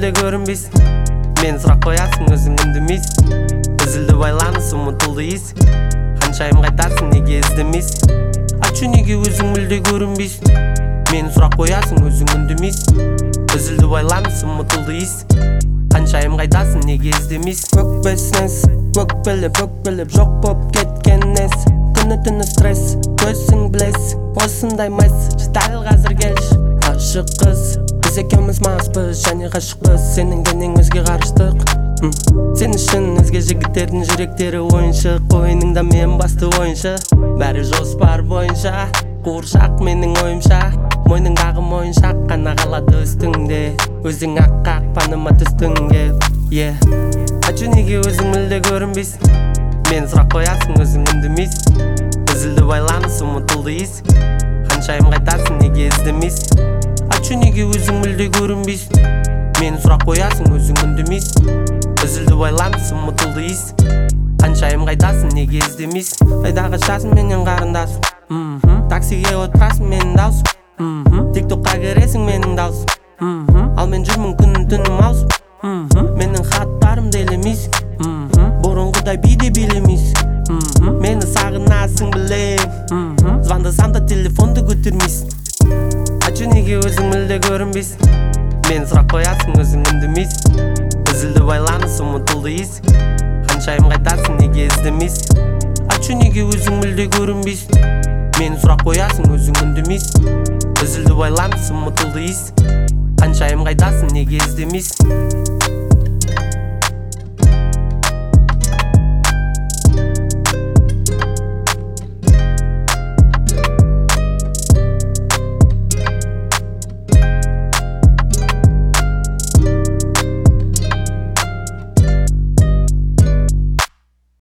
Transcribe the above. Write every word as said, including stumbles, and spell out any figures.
мүлде көрінбейсің. Мен сұрақ қоясың, өзің үндемейсің. Үзілді байланыс, ұмытылды ес. Қаншайым қайтарсың, неге іздемейсің? Ачу неге өзің мүлде көрінбейсің? Мен сұрақ қоясың, өзің үндемейсің. Үзілді байланыс, ұмытылды ес. Қаншайым қайтасың, неге іздемейсің? Өкпесінес, өкпелеп, өкпелеп жоқ боп кеткен нес. Күні-түні стресс, көзің білес. Осындай мәс, дәл қазір келші. Ғашық қыз, біз екеуміз маспыз, және ғашықпыз. Сенің денең өзге ғарыштық. Сен үшін өзге жігіттердің жүректері ойыншық. Ойыныңда мен басты ойыншы. Бәрі жоспар бойынша, қуыршақ менің ойымша. Мойныңдағы мойыншақ қана қалады үстіңде. Өзің ақ қақпаныма түстіңге. Ачу неге өзің мүлде көрінбейсің? Мен сұрақ қоясың, өзің үндемейсің. Үзілді байланыс, ұмытылды ес. Қаншайым қайтарсың, неге іздемейсің? Ачу неге өзің мүлде көрінбейсің? Мен сұрақ қоясың, өзің үндемейсің. Үзілді байланыс, ұмытылды ес. Қаншайым қайтасың, неге іздемейсің? Қайдағы шасың менен қарындасым. Таксиге отырасың менің даусым. Тиктокқа кересің менің даусым. Ал мен жүрмін күнім түнім аусым. Менің хаттарымды елемейсің. Бұрынғыдай биде билемейсің. Мені сағынасың білем. Звондасам да телефонды көтермейсің. Ачу неге өзің мүлде көрінбейсің? Мен сұрақ қоясың, өзің үндемейсің. Үзілді байланыс, ұмытылды ес. Қаншайым қайтарсың, неге іздемейсің? Ачу неге өзің мүлде көрінбейсің? Мен сұрақ қоясың, өзің үндемейсің. Үзілді байланыс, ұмытылды ес. Қаншайым қайтасың, неге іздемейсің?